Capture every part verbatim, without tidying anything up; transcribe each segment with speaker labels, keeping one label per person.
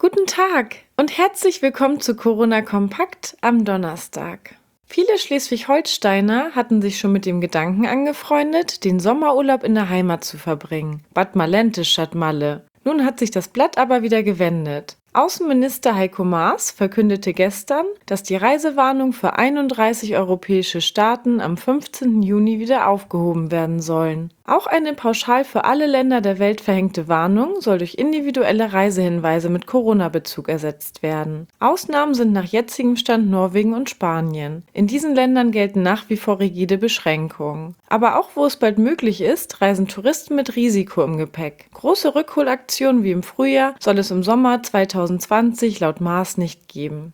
Speaker 1: Guten Tag und herzlich willkommen zu Corona Kompakt am Donnerstag. Viele Schleswig-Holsteiner hatten sich schon mit dem Gedanken angefreundet, den Sommerurlaub in der Heimat zu verbringen. Bad Malente statt Malle. Nun hat sich das Blatt aber wieder gewendet. Außenminister Heiko Maas verkündete gestern, dass die Reisewarnung für einunddreißig europäische Staaten am fünfzehnten Juni wieder aufgehoben werden sollen. Auch eine pauschal für alle Länder der Welt verhängte Warnung soll durch individuelle Reisehinweise mit Corona-Bezug ersetzt werden. Ausnahmen sind nach jetzigem Stand Norwegen und Spanien. In diesen Ländern gelten nach wie vor rigide Beschränkungen. Aber auch wo es bald möglich ist, reisen Touristen mit Risiko im Gepäck. Große Rückholaktionen wie im Frühjahr soll es im Sommer zweitausendzwanzig laut Maas nicht geben.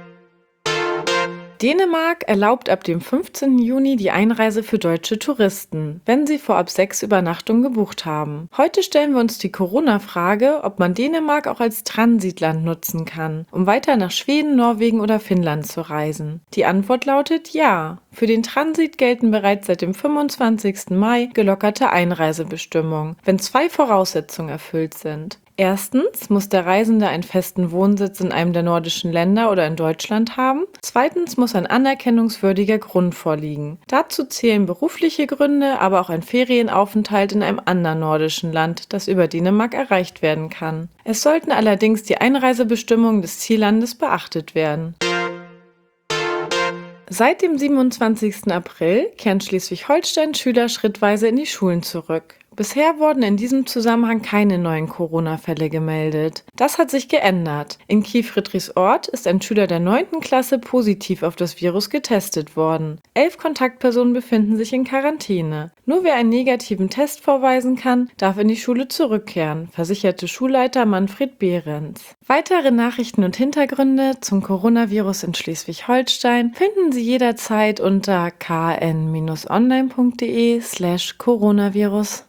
Speaker 1: Dänemark erlaubt ab dem fünfzehnten Juni die Einreise für deutsche Touristen, wenn sie vorab sechs Übernachtungen gebucht haben. Heute stellen wir uns die Corona-Frage, ob man Dänemark auch als Transitland nutzen kann, um weiter nach Schweden, Norwegen oder Finnland zu reisen. Die Antwort lautet ja. Für den Transit gelten bereits seit dem fünfundzwanzigsten Mai gelockerte Einreisebestimmungen, wenn zwei Voraussetzungen erfüllt sind. Erstens muss der Reisende einen festen Wohnsitz in einem der nordischen Länder oder in Deutschland haben. Zweitens muss ein anerkennungswürdiger Grund vorliegen. Dazu zählen berufliche Gründe, aber auch ein Ferienaufenthalt in einem anderen nordischen Land, das über Dänemark erreicht werden kann. Es sollten allerdings die Einreisebestimmungen des Ziellandes beachtet werden. Seit dem siebenundzwanzigsten April kehren Schleswig-Holstein-Schüler schrittweise in die Schulen zurück. Bisher wurden in diesem Zusammenhang keine neuen Corona-Fälle gemeldet. Das hat sich geändert. In Kiel-Friedrichsort ist ein Schüler der neunten Klasse positiv auf das Virus getestet worden. Elf Kontaktpersonen befinden sich in Quarantäne. Nur wer einen negativen Test vorweisen kann, darf in die Schule zurückkehren, versicherte Schulleiter Manfred Behrens. Weitere Nachrichten und Hintergründe zum Coronavirus in Schleswig-Holstein finden Sie jederzeit unter k n Bindestrich online punkt de slash Coronavirus.